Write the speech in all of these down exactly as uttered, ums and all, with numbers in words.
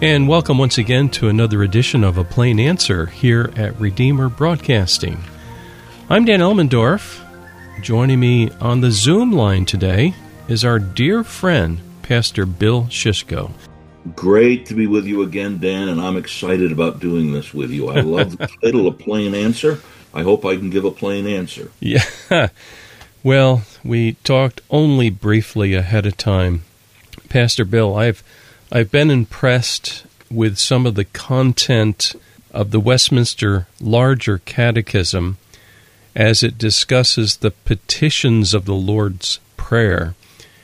And welcome once again to another edition of A Plain Answer here at Redeemer Broadcasting. I'm Dan Elmendorf. Joining me on the Zoom line today is our dear friend, Pastor Bill Shishko. Great to be with you again, Dan, and I'm excited about doing this with you. I love the title, A Plain Answer. I hope I can give a plain answer. Yeah. Well, we talked only briefly ahead of time. Pastor Bill, I've I've been impressed with some of the content of the Westminster Larger Catechism as it discusses the petitions of the Lord's Prayer.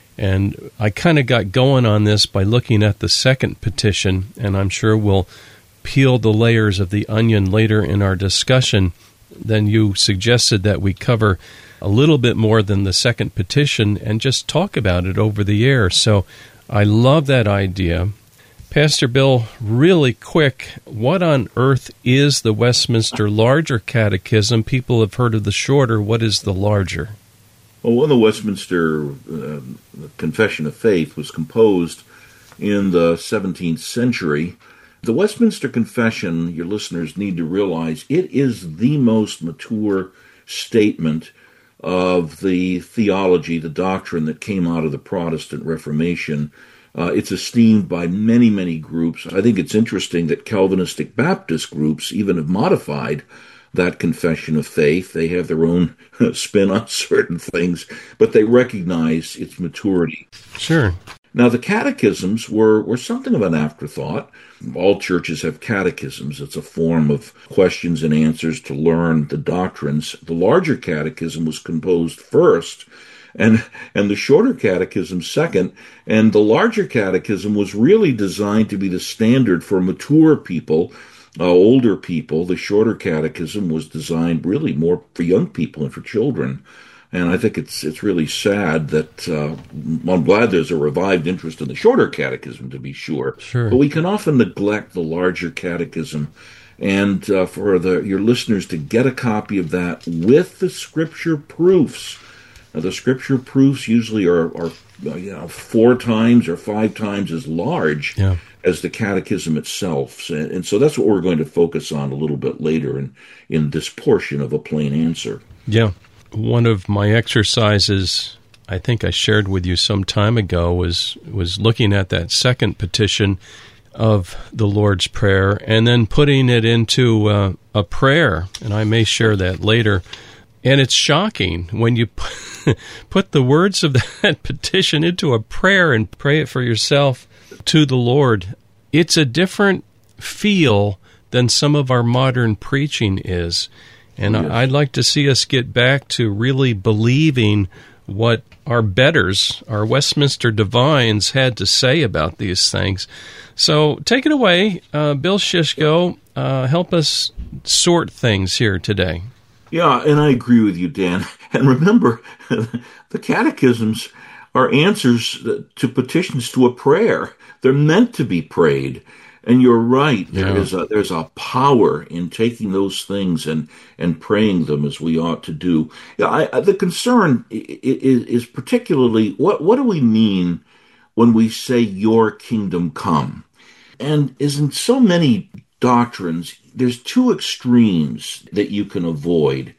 And I kind of got going on this by looking at the second petition, and I'm sure we'll peel the layers of the onion later in our discussion. Then you suggested that we cover a little bit more than the second petition and just talk about it over the air. So I love that idea. Pastor Bill, really quick, what on earth is the Westminster Larger Catechism? People have heard of the shorter. What is the larger? Well, when the Westminster uh, Confession of Faith was composed in the seventeenth century, the Westminster Confession, your listeners need to realize, it is the most mature statement of the theology, the doctrine that came out of the Protestant Reformation. Uh, it's esteemed by many, many groups. I think it's interesting that Calvinistic Baptist groups even have modified that confession of faith. They have their own spin on certain things, but they recognize its maturity. Sure. Now, the catechisms were, were something of an afterthought. All churches have catechisms. It's a form of questions and answers to learn the doctrines. The larger catechism was composed first, and and the shorter catechism second, and the larger catechism was really designed to be the standard for mature people, uh, older people. The shorter catechism was designed really more for young people and for children. And I think it's it's really sad that, uh, I'm glad there's a revived interest in the shorter catechism, to be sure. Sure. But we can often neglect the larger catechism. And uh, for the your listeners to get a copy of that with the scripture proofs. Now, the scripture proofs usually are, are you know, four times or five times as large yeah. as the catechism itself. And, and so that's what we're going to focus on a little bit later in, in this portion of A Plain Answer. Yeah. One of my exercises, I think I shared with you some time ago, was was looking at that second petition of the Lord's Prayer and then putting it into uh, a prayer, and I may share that later. And it's shocking when you put the words of that petition into a prayer and pray it for yourself to the Lord. It's a different feel than some of our modern preaching is. And yes. I'd like to see us get back to really believing what our betters, our Westminster divines, had to say about these things. So take it away, uh, Bill Shishko. Uh, help us sort things here today. Yeah, and I agree with you, Dan. And remember, the catechisms are answers to petitions to a prayer. They're meant to be prayed. And you're right. There yeah. is a, there's a power in taking those things and, and praying them as we ought to do. Yeah, I, I, the concern is, is particularly what what do we mean when we say "Your kingdom come"? And as in so many doctrines, there's two extremes that you can avoid.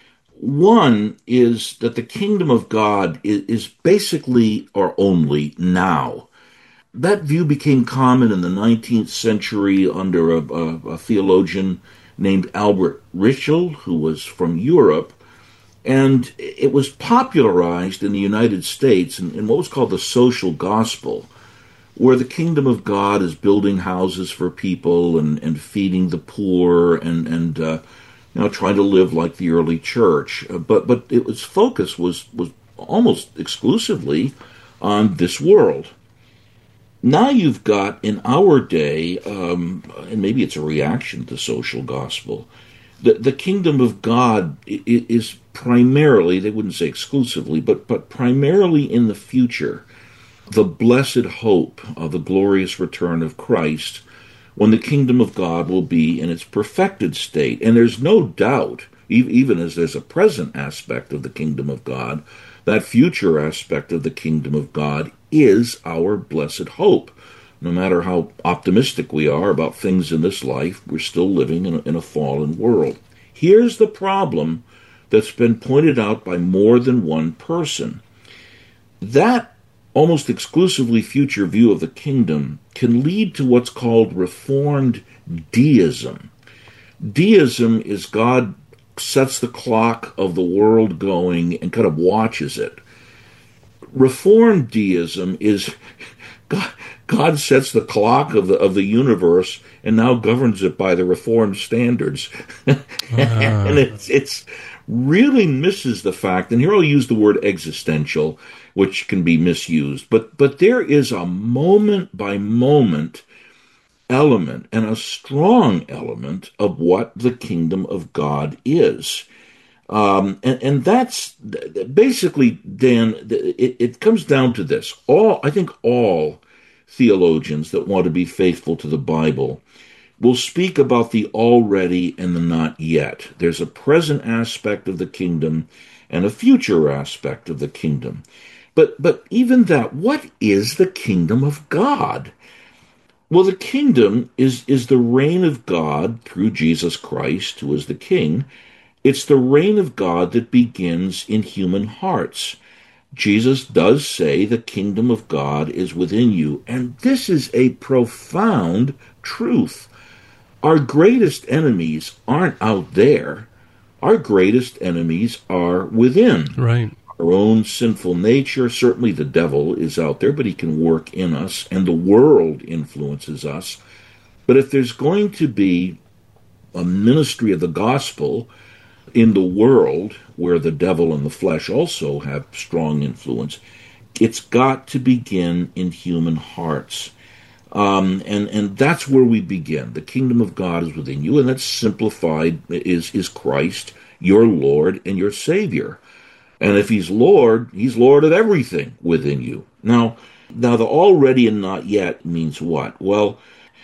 One is that the kingdom of God is, is basically or only now. That view became common in the nineteenth century under a, a, a theologian named Albert Ritschl, who was from Europe, and it was popularized in the United States in, in what was called the social gospel, where the kingdom of God is building houses for people and, and feeding the poor and, and uh, you know, trying to live like the early church. Uh, but but it was focus was, was almost exclusively on this world. Now you've got, in our day, um, and maybe it's a reaction to social gospel, the, the kingdom of God is primarily, they wouldn't say exclusively, but, but primarily in the future, the blessed hope of the glorious return of Christ, when the kingdom of God will be in its perfected state. And there's no doubt, even as there's a present aspect of the kingdom of God, that future aspect of the kingdom of God is our blessed hope. No matter how optimistic we are about things in this life, we're still living in a, in a fallen world. Here's the problem that's been pointed out by more than one person. That almost exclusively future view of the kingdom can lead to what's called Reformed deism. Deism is God sets the clock of the world going and kind of watches it. Reformed deism is God, God sets the clock of the of the universe and now governs it by the Reformed standards. uh. And it's it's really misses the fact, and here I'll use the word existential, which can be misused, but but there is a moment by moment element and a strong element of what the kingdom of God is. Um, and, and that's basically, Dan, it, it comes down to this. All I think all theologians that want to be faithful to the Bible will speak about the already and the not yet. There's a present aspect of the kingdom and a future aspect of the kingdom. But but even that, what is the kingdom of God? Well, the kingdom is, is the reign of God through Jesus Christ, who is the king. It's the reign of God that begins in human hearts. Jesus does say the kingdom of God is within you, and this is a profound truth. Our greatest enemies aren't out there. Our greatest enemies are within. Right. Our own sinful nature, certainly the devil is out there, but he can work in us, and the world influences us. But if there's going to be a ministry of the gospel in the world where the devil and the flesh also have strong influence, it's got to begin in human hearts. Um, and, and that's where we begin. The kingdom of God is within you, and that's simplified is, is Christ, your Lord and your Savior. And if he's Lord, he's Lord of everything within you. Now, now the already and not yet means what? Well,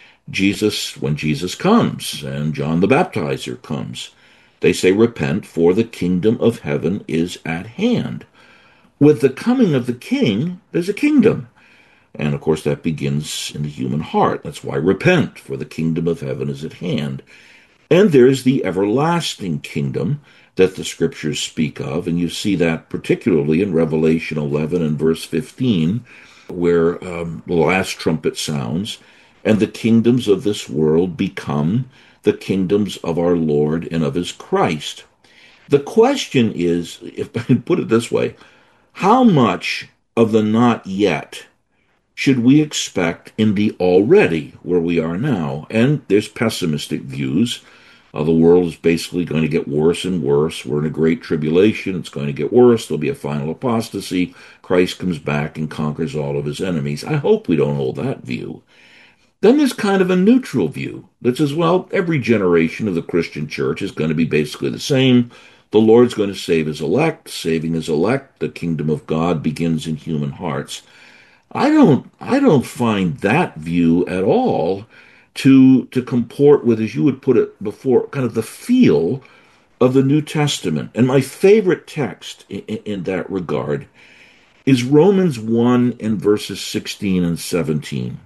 Jesus, when Jesus comes and John the Baptizer comes, they say, repent, for the kingdom of heaven is at hand. With the coming of the king, there's a kingdom. And, of course, that begins in the human heart. That's why repent, for the kingdom of heaven is at hand. And there's the everlasting kingdom that the scriptures speak of, and you see that particularly in Revelation eleven and verse fifteen, where um, the last trumpet sounds, and the kingdoms of this world become the kingdoms of our Lord and of his Christ. The question is, if I can put it this way, how much of the not yet should we expect in the already, where we are now? And there's pessimistic views. Uh, the world is basically going to get worse and worse. We're in a great tribulation. It's going to get worse. There'll be a final apostasy. Christ comes back and conquers all of his enemies. I hope we don't hold that view. Then there's kind of a neutral view that says, well, every generation of the Christian church is going to be basically the same. The Lord's going to save his elect. Saving his elect, the kingdom of God begins in human hearts. I don't, I don't find that view at all to to comport with, as you would put it before, kind of the feel of the New Testament. And my favorite text in, in that regard is Romans one and verses sixteen and seventeen.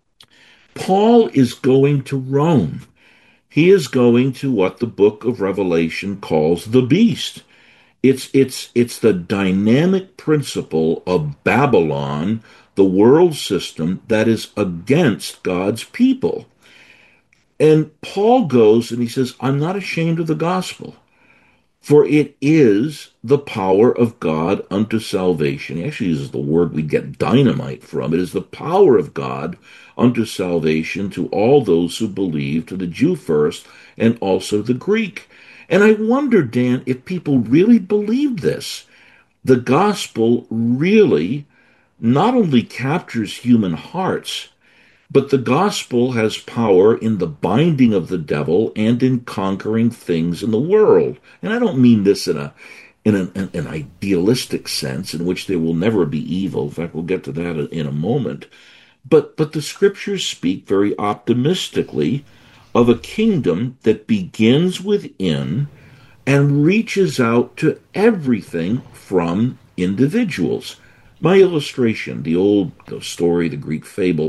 Paul is going to Rome. He is going to what the book of Revelation calls the beast. It's, it's, it's the dynamic principle of Babylon, the world system that is against God's people. And Paul goes and he says, I'm not ashamed of the gospel, for it is the power of God unto salvation. He actually uses the word we get dynamite from. It is the power of God unto salvation to all those who believe, to the Jew first, and also the Greek. And I wonder, Dan, if people really believe this. The gospel really not only captures human hearts, but the gospel has power in the binding of the devil and in conquering things in the world. And I don't mean this in a in an, an idealistic sense in which there will never be evil. In fact, we'll get to that in a moment. But but the scriptures speak very optimistically of a kingdom that begins within and reaches out to everything from individuals. My illustration, the old the story, the Greek fable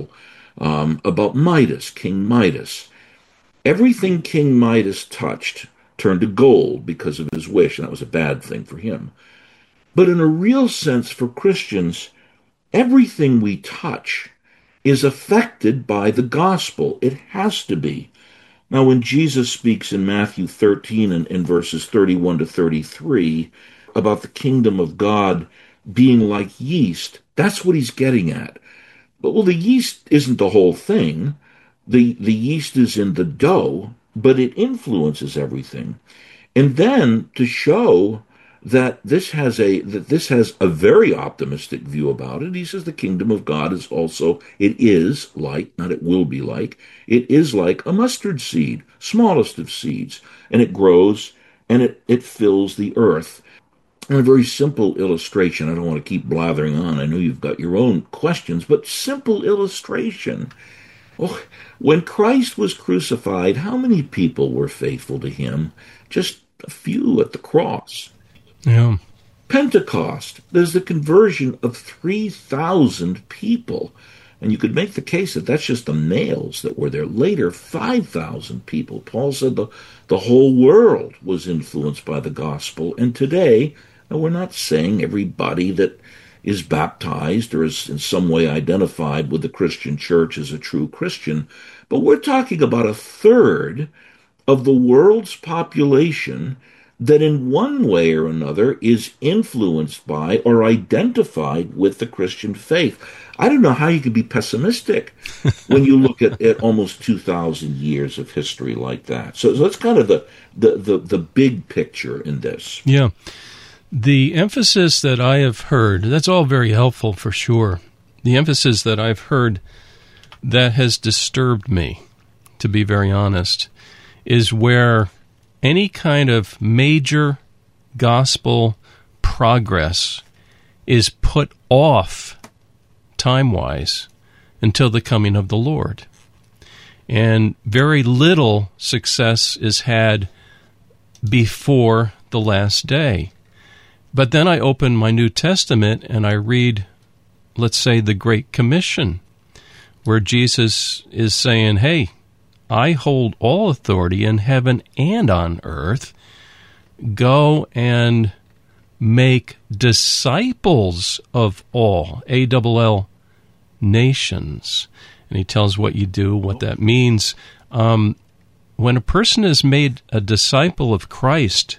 um, about Midas, King Midas. Everything King Midas touched turned to gold because of his wish, and that was a bad thing for him. But in a real sense, for Christians, everything we touch is affected by the gospel. It has to be. Now, when Jesus speaks in Matthew thirteen and in verses thirty-one to thirty-three about the kingdom of God being like yeast, that's what he's getting at. But, well, the yeast isn't the whole thing. The, the yeast is in the dough, but it influences everything. And then to show that this has a that this has a very optimistic view about it, he says the kingdom of God is also, it is like, not it will be like, it is like a mustard seed, smallest of seeds, and it grows and it, it fills the earth. And a very simple illustration, I don't want to keep blathering on, I know you've got your own questions, but simple illustration. Oh, when Christ was crucified, how many people were faithful to him? Just a few at the cross. Yeah. Pentecost, there's the conversion of three thousand people. And you could make the case that that's just the males that were there. Later, five thousand people. Paul said the, the whole world was influenced by the gospel. And today, now we're not saying everybody that is baptized or is in some way identified with the Christian church as a true Christian, but we're talking about a third of the world's population that in one way or another is influenced by or identified with the Christian faith. I don't know how you could be pessimistic when you look at, at almost two thousand years of history like that. So, so that's kind of the, the, the, the big picture in this. Yeah. The emphasis that I have heard, that's all very helpful for sure. The emphasis that I've heard that has disturbed me, to be very honest, is where any kind of major gospel progress is put off time-wise until the coming of the Lord. And very little success is had before the last day. But then I open my New Testament and I read, let's say, the Great Commission, where Jesus is saying, hey, I hold all authority in heaven and on earth. Go and make disciples of all, A L L, nations. And he tells what you do, what that means. Um, when a person is made a disciple of Christ,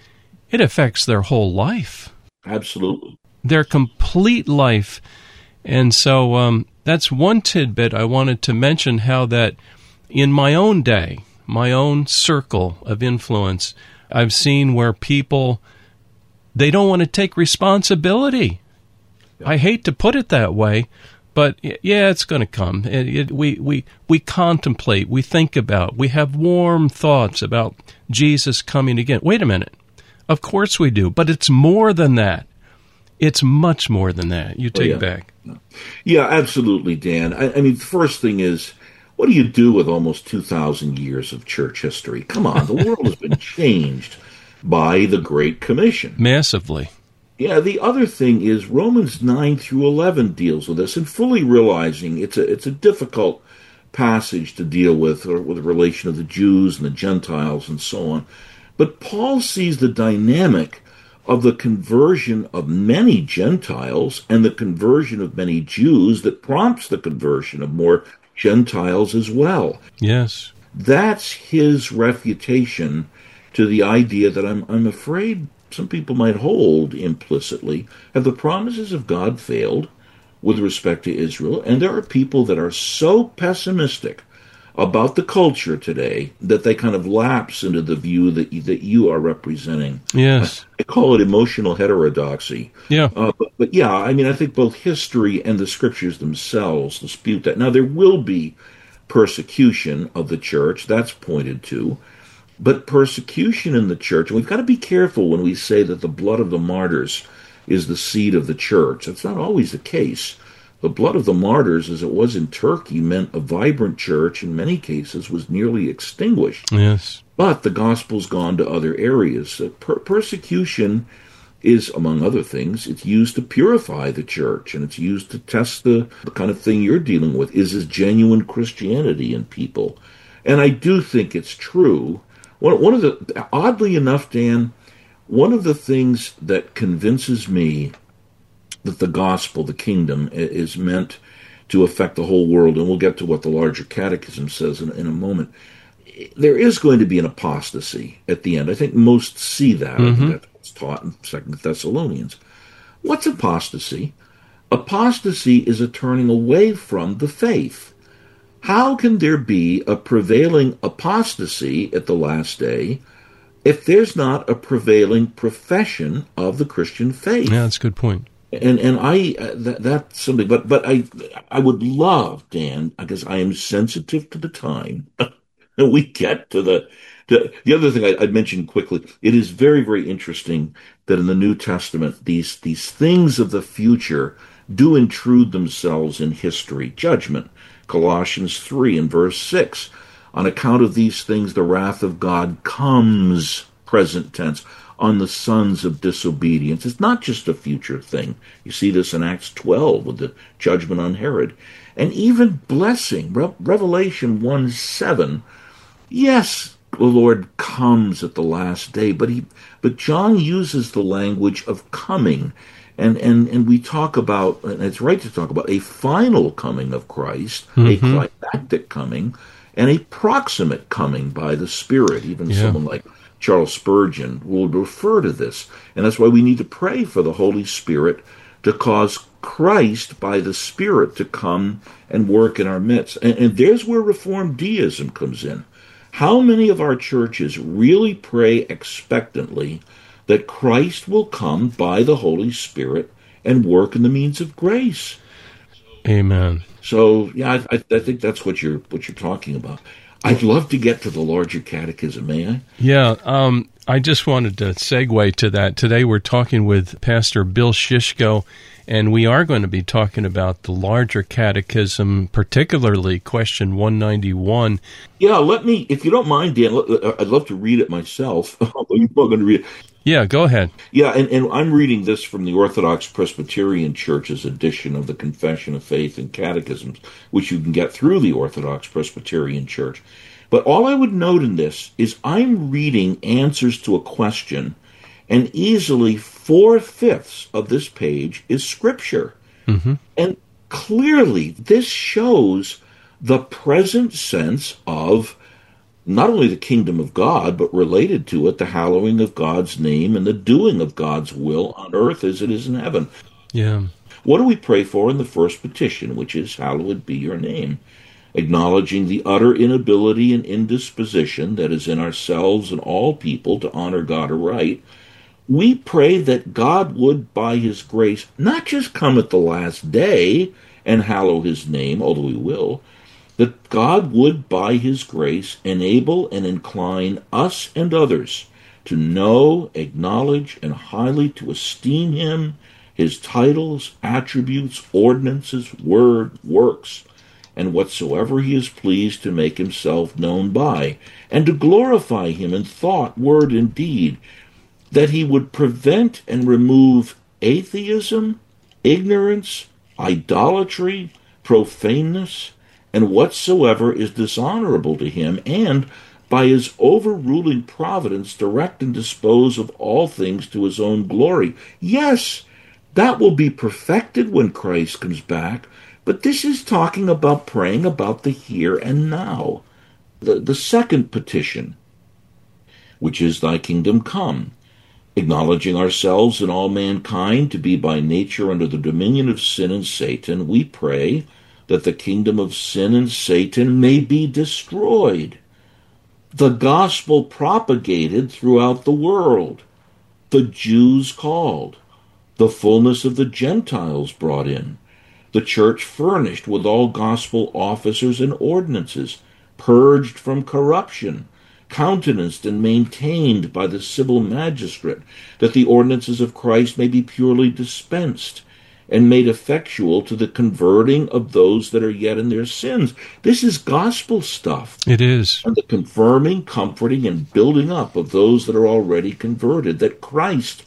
it affects their whole life. Absolutely. Their complete life. And so um, that's one tidbit I wanted to mention, how that in my own day, my own circle of influence, I've seen where people, they don't want to take responsibility. I hate to put it that way, but yeah, it's going to come. It, it, we, we, we contemplate, we think about, we have warm thoughts about Jesus coming again. Wait a minute. Of course we do, but it's more than that. It's much more than that. You take oh, yeah. it back. Yeah, absolutely, Dan. I, I mean, the first thing is, what do you do with almost two thousand years of church history? Come on, the world has been changed by the Great Commission. Massively. Yeah, the other thing is Romans nine through eleven deals with this, and fully realizing it's a it's a difficult passage to deal with, or with the relation of the Jews and the Gentiles and so on. But Paul sees the dynamic of the conversion of many Gentiles and the conversion of many Jews that prompts the conversion of more Gentiles as well. Yes. That's his refutation to the idea that I'm, I'm afraid some people might hold implicitly. Have the promises of God failed with respect to Israel? And there are people that are so pessimistic about the culture today that they kind of lapse into the view that you, that you are representing. Yes. I call it emotional heterodoxy. Yeah. Uh, but, but yeah, I mean, I think both history and the scriptures themselves dispute that. Now, there will be persecution of the church, that's pointed to, but persecution in the church, and we've got to be careful when we say that the blood of the martyrs is the seed of the church. That's not always the case. The blood of the martyrs, as it was in Turkey, meant a vibrant church, in many cases, was nearly extinguished. Yes. But the gospel's gone to other areas. Uh, per- persecution is, among other things, it's used to purify the church, and it's used to test the, the kind of thing you're dealing with. Is this genuine Christianity in people? And I do think it's true. One, one of the, oddly enough, Dan, one of the things that convinces me that the gospel, the kingdom, is meant to affect the whole world, and we'll get to what the larger catechism says in, in a moment, there is going to be an apostasy at the end. I think most see that. Mm-hmm. I think that's what's taught in Second Thessalonians. What's apostasy? Apostasy is a turning away from the faith. How can there be a prevailing apostasy at the last day if there's not a prevailing profession of the Christian faith? Yeah, that's a good point. And and I uh, that, that's something. But but I I would love, Dan, because I am sensitive to the time. And we get to the to, the other thing I, I'd mention quickly. It is very very interesting that in the New Testament these these things of the future do intrude themselves in history. Judgment, Colossians three and verse six. On account of these things, the wrath of God comes, present tense, on the sons of disobedience. It's not just a future thing. You see this in Acts twelve with the judgment on Herod. And even blessing, Re- Revelation one seven, yes, the Lord comes at the last day, but he, but John uses the language of coming. And, and, and we talk about, and it's right to talk about, a final coming of Christ, mm-hmm. a climactic coming, and a proximate coming by the Spirit. Even yeah. someone like Charles Spurgeon will refer to this. And that's why we need to pray for the Holy Spirit to cause Christ by the Spirit to come and work in our midst. And, and there's where Reformed deism comes in. How many of our churches really pray expectantly that Christ will come by the Holy Spirit and work in the means of grace? Amen. So, yeah, I, I think that's what you're what you're talking about. I'd love to get to the larger catechism, may I? Yeah, um, I just wanted to segue to that. Today we're talking with Pastor Bill Shishko, and we are going to be talking about the larger catechism, particularly question one ninety-one. Yeah, let me, if you don't mind, Dan, I'd love to read it myself, although you're not going to read it. Yeah, go ahead. Yeah, and, and I'm reading this from the Orthodox Presbyterian Church's edition of the Confession of Faith and Catechisms, which you can get through the Orthodox Presbyterian Church. But all I would note in this is I'm reading answers to a question, and easily four-fifths of this page is Scripture. Mm-hmm. And clearly this shows the present sense of not only the kingdom of God, but related to it, the hallowing of God's name and the doing of God's will on earth as it is in heaven. Yeah. What do we pray for in the first petition, which is, hallowed be your name? Acknowledging the utter inability and indisposition that is in ourselves and all people to honor God aright, we pray that God would, by his grace, not just come at the last day and hallow his name, although he will, that God would, by his grace, enable and incline us and others to know, acknowledge, and highly to esteem him, his titles, attributes, ordinances, word, works, and whatsoever he is pleased to make himself known by, and to glorify him in thought, word, and deed, that he would prevent and remove atheism, ignorance, idolatry, profaneness, and whatsoever is dishonorable to him, and by his overruling providence direct and dispose of all things to his own glory. Yes, that will be perfected when Christ comes back, but this is talking about praying about the here and now. The, the second petition, which is thy kingdom come, acknowledging ourselves and all mankind to be by nature under the dominion of sin and Satan, we pray that the kingdom of sin and Satan may be destroyed, the gospel propagated throughout the world, the Jews called, the fullness of the Gentiles brought in, the church furnished with all gospel officers and ordinances, purged from corruption, countenanced and maintained by the civil magistrate, that the ordinances of Christ may be purely dispensed, and made effectual to the converting of those that are yet in their sins. This is gospel stuff. It is. And the confirming, comforting, and building up of those that are already converted, that Christ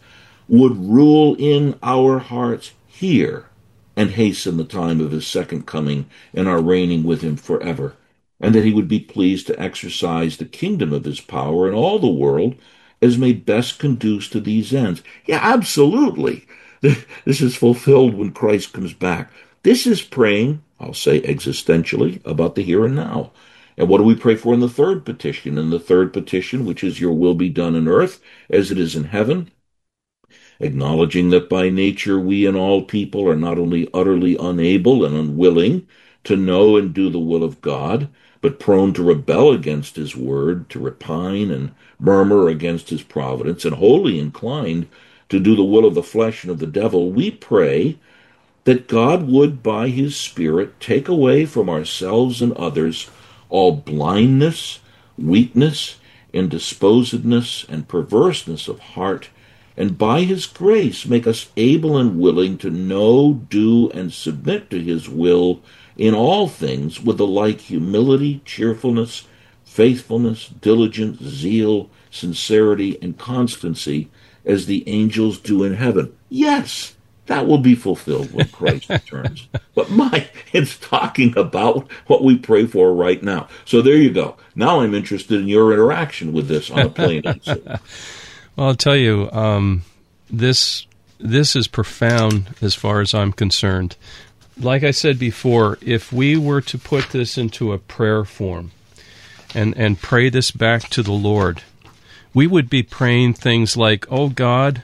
would rule in our hearts here and hasten the time of his second coming and our reigning with him forever, and that he would be pleased to exercise the kingdom of his power in all the world as may best conduce to these ends. Yeah, absolutely. This is fulfilled when Christ comes back. This is praying, I'll say existentially, about the here and now. And what do we pray for in the third petition? In the third petition, which is your will be done on earth as it is in heaven, acknowledging that by nature we and all people are not only utterly unable and unwilling to know and do the will of God, but prone to rebel against his word, to repine and murmur against his providence, and wholly inclined to do the will of the flesh and of the devil, we pray that God would, by his Spirit, take away from ourselves and others all blindness, weakness, indisposedness, and perverseness of heart, and by his grace make us able and willing to know, do, and submit to his will in all things with the like humility, cheerfulness, faithfulness, diligence, zeal, sincerity, and constancy as the angels do in heaven. Yes, that will be fulfilled when Christ returns. But my, it's talking about what we pray for right now. So there you go. Now I'm interested in your interaction with this on a plain answer. Well, I'll tell you, um, this this is profound as far as I'm concerned. Like I said before, if we were to put this into a prayer form and, and pray this back to the Lord, we would be praying things like, "Oh God,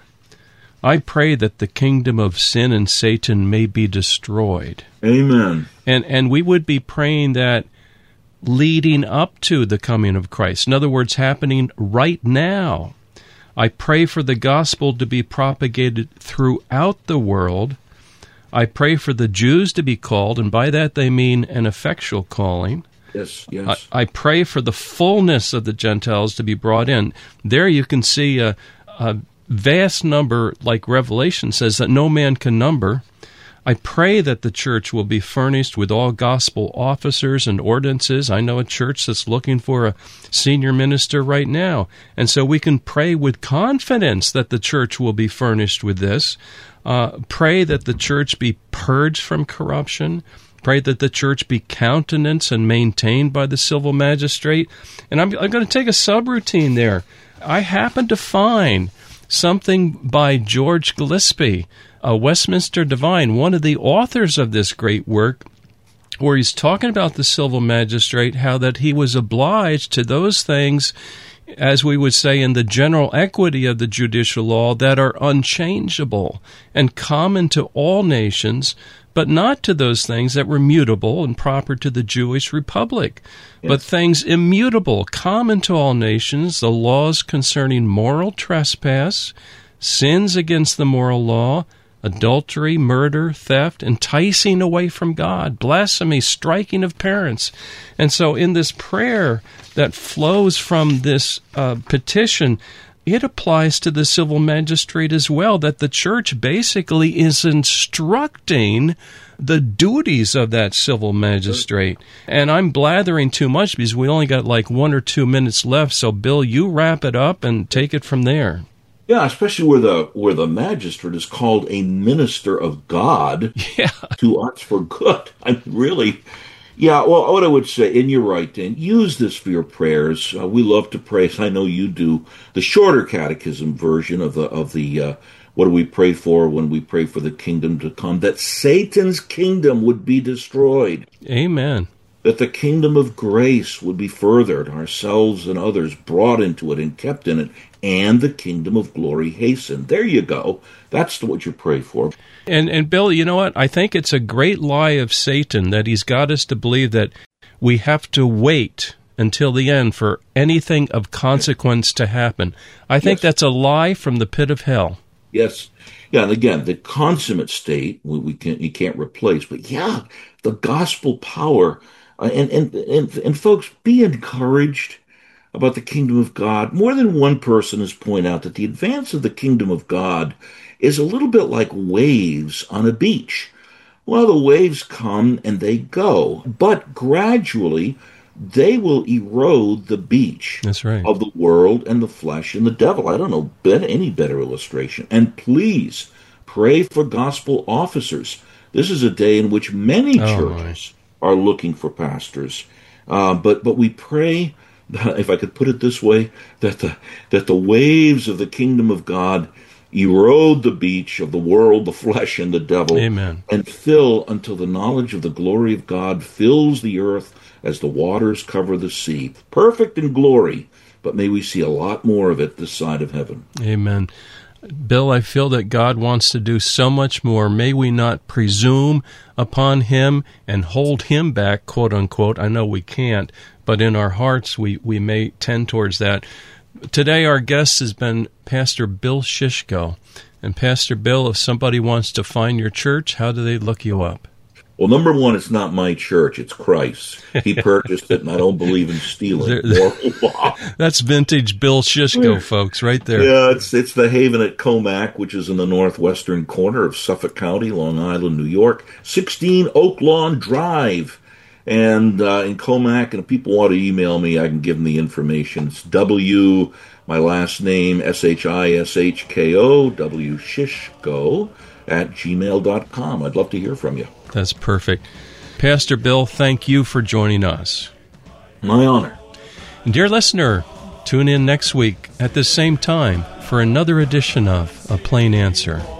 I pray that the kingdom of sin and Satan may be destroyed." Amen. And and we would be praying that leading up to the coming of Christ. In other words, happening right now. I pray for the gospel to be propagated throughout the world. I pray for the Jews to be called, and by that they mean an effectual calling. Yes, yes. I, I pray for the fullness of the Gentiles to be brought in. There you can see a, a vast number, like Revelation says, that no man can number. I pray that the church will be furnished with all gospel officers and ordinances. I know a church that's looking for a senior minister right now. And so we can pray with confidence that the church will be furnished with this. Uh, pray that the church be purged from corruption. Pray that the church be countenanced and maintained by the civil magistrate. And I'm, I'm going to take a subroutine there. I happen to find something by George Gillespie, a Westminster Divine, one of the authors of this great work, where he's talking about the civil magistrate, how that he was obliged to those things, as we would say in the general equity of the judicial law, that are unchangeable and common to all nations, but not to those things that were mutable and proper to the Jewish Republic, yes. But things immutable, common to all nations, the laws concerning moral trespass, sins against the moral law, adultery, murder, theft, enticing away from God, blasphemy, striking of parents. And so in this prayer that flows from this uh, petition, it applies to the civil magistrate as well, that the church basically is instructing the duties of that civil magistrate. And I'm blathering too much because we only got like one or two minutes left. So, Bill, you wrap it up and take it from there. Yeah, especially where the where the magistrate is called a minister of God yeah. to us for good. I'm really, yeah. Well, what I would say, and you're right, Dan. Use this for your prayers. Uh, we love to pray. I know you do. The shorter catechism version of the of the uh, what do we pray for when we pray for the kingdom to come? That Satan's kingdom would be destroyed. Amen. That the kingdom of grace would be furthered, ourselves and others brought into it and kept in it, and the kingdom of glory hastened. There you go. That's what you pray for. And, and Bill, you know what? I think it's a great lie of Satan that he's got us to believe that we have to wait until the end for anything of consequence to happen. I think yes. that's a lie from the pit of hell. Yes. Yeah, and again, the consummate state, we, we can't, you can't replace, but yeah, the gospel power. Uh, and, and, and, and folks, be encouraged about the kingdom of God. More than one person has pointed out that the advance of the kingdom of God is a little bit like waves on a beach. Well, the waves come and they go, but gradually they will erode the beach That's right. of the world and the flesh and the devil. I don't know any better illustration. And please pray for gospel officers. This is a day in which many Oh, churches are looking for pastors. Uh, but but we pray, if I could put it this way, that the that the waves of the kingdom of God erode the beach of the world, the flesh, and the devil. Amen. And fill until the knowledge of the glory of God fills the earth as the waters cover the sea. Perfect in glory, but may we see a lot more of it this side of heaven. Amen. Bill, I feel that God wants to do so much more. May we not presume upon Him and hold Him back, quote unquote. I know we can't, but in our hearts we, we may tend towards that. Today our guest has been Pastor Bill Shishko. And Pastor Bill, if somebody wants to find your church, how do they look you up? Well, number one, it's not my church, it's Christ. He purchased it, and I don't believe in stealing. There, that's vintage Bill Shishko, folks, right there. Yeah, it's it's the Haven at Comac, which is in the northwestern corner of Suffolk County, Long Island, New York. sixteen Oak Lawn Drive. And uh, in Comac, and if people want to email me, I can give them the information. It's W, my last name, S H I S H K O, W Shishko, at gmail dot com. I'd love to hear from you. That's perfect. Pastor Bill, thank you for joining us. My honor. And dear listener, tune in next week at the same time for another edition of A Plain Answer.